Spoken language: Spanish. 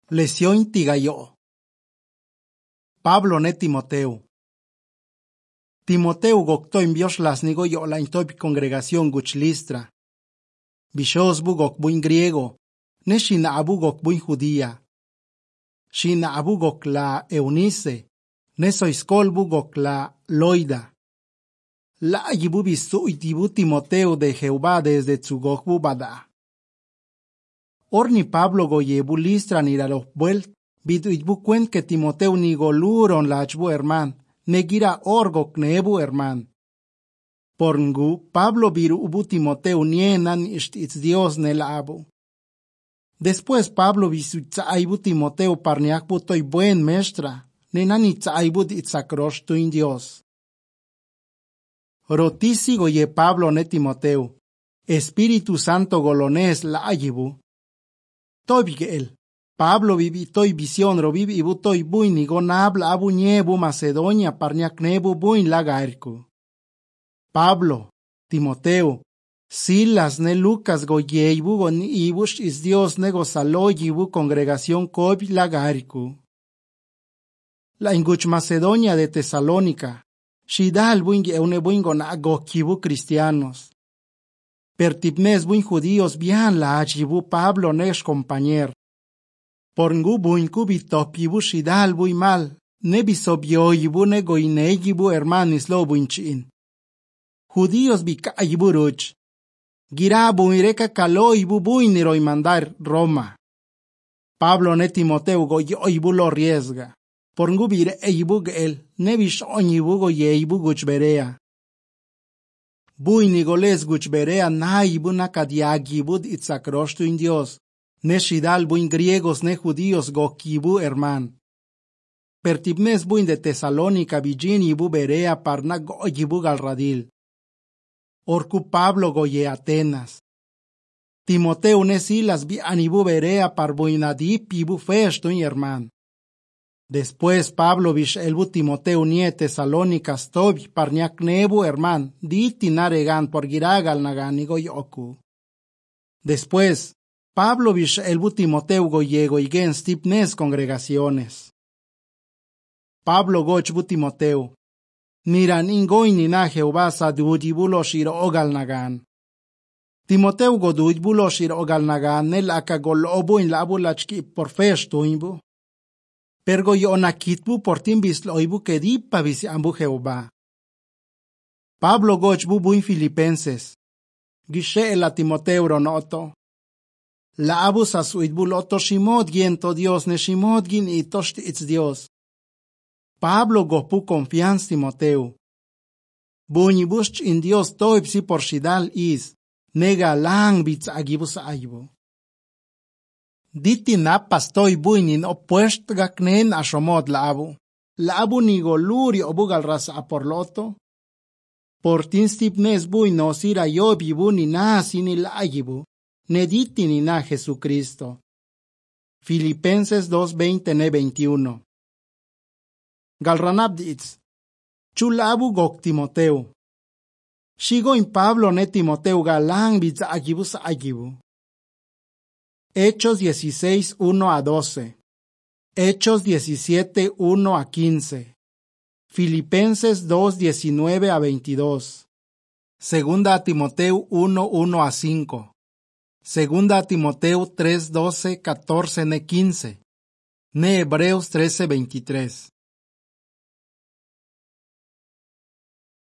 Lesión tigayo. Pablo ne Timoteo. Timoteo gokto envios las nigo yo la intop congregación guch Listra. Bishos bugok buin griego, ne shina abu gok buin judía. Shina abu gok la Eunice, ne soiskol bugok la Loida. La ayibu bisu itibu Timoteo de Jehová desde Tzugok bubada. Orni Pablo goyebu Listra ni la los vuelt, bidu itbu cuen que Timoteo ni goluron la achbu herman, negira orgok nebu herman. Porngu Pablo viru ubu Timoteo nienan istitz Dios nel abu. Después Pablo visutaibu Timoteo parniak butoy buen mestra, nenan itzaibu itzakrosh tu in Dios. Rotisi goye Pablo ne Timoteo, Espíritu Santo golones la ayibu. Tobigel, Pablo vivi toy visión ro vivi ibu toy buin ni gon habla abu niebu Macedonia parniak nebu buin lagarku. Pablo, Timoteo, Silas ne Lucas goyeibu gon ibush is Dios nego saloyibu congregación kobi lagarku. La inguch Macedonia de Tesalónica, shidal buin geune buin gon agokibu cristianos. Pertipnes buin judíos bian la achibu Pablo nesh compañer. Porngu buin kubitopibu shidal buin mal, ne bisobioyibu ne goineyibu hermanis lo buin chin. Judíos bikayibu ruch. Gira buin reka kaloyibu buin niroi mandar Roma. Pablo ne Timoteo goyoyibu lo riesga. Porngu bire eyibu gel, ne bishonyibu goyeyibu guchberea. Buin nigoles guchberea naibu nakadiagibud itzakroshtu in Dios. Ne shidal buin griegos ne judíos gokibu herman. Pertibnes buin de Tesalónica bijinibu berea parna goyibu galradil. Orku Pablo goye Atenas. Timoteo ne Silas bianibu berea par buinadip ibu festo in herman. Después Pablo bish elbu Timoteo nie Tesalónica stobi parniak nebu herman diti naregan por giragal naganigo yoku. Después Pablo bish elbu Timoteo goyego igen stipnes congregaciones. Pablo gochbu Timoteo. Niran ingoy nina Jehová sadujibulo shiro ogal nagan. Timoteo godujbulo shiro ogal nagan nel akagolobu in labu lachki por festo imbu. Pergo yo nakitbu por timbis loibu que dipa visi ambu Jehová. Pablo gochbu buin Filipenses. Gishe la Timoteo ronoto. La abu sasuitbu loto shimod giento Dios ne shimod gin itoshti itz Dios. Pablo gopu confianz Timoteo. Buñibush in Dios toipsi por shidal is. Nega lang bits agibus ayibu. Diti napas toy buinin opuest gaknen ashomod laabu. Laabu ni goluri obugal rasa aporloto. Portin stipnes buino sira yobi buni na sini laayibu. Nediti ni na Jesucristo. Filipenses 2:20-21. Galranabdits. Chulabu gok Timoteo. Shigo in Pablo ne Timoteo galang bits agibus ayibu. Hechos 16:1-12. Hechos 17:1-15. Filipenses 2:19-22. Segunda Timoteo 1:1-5. Segunda Timoteo 3:12-14-15. Ne Hebreos 13:23.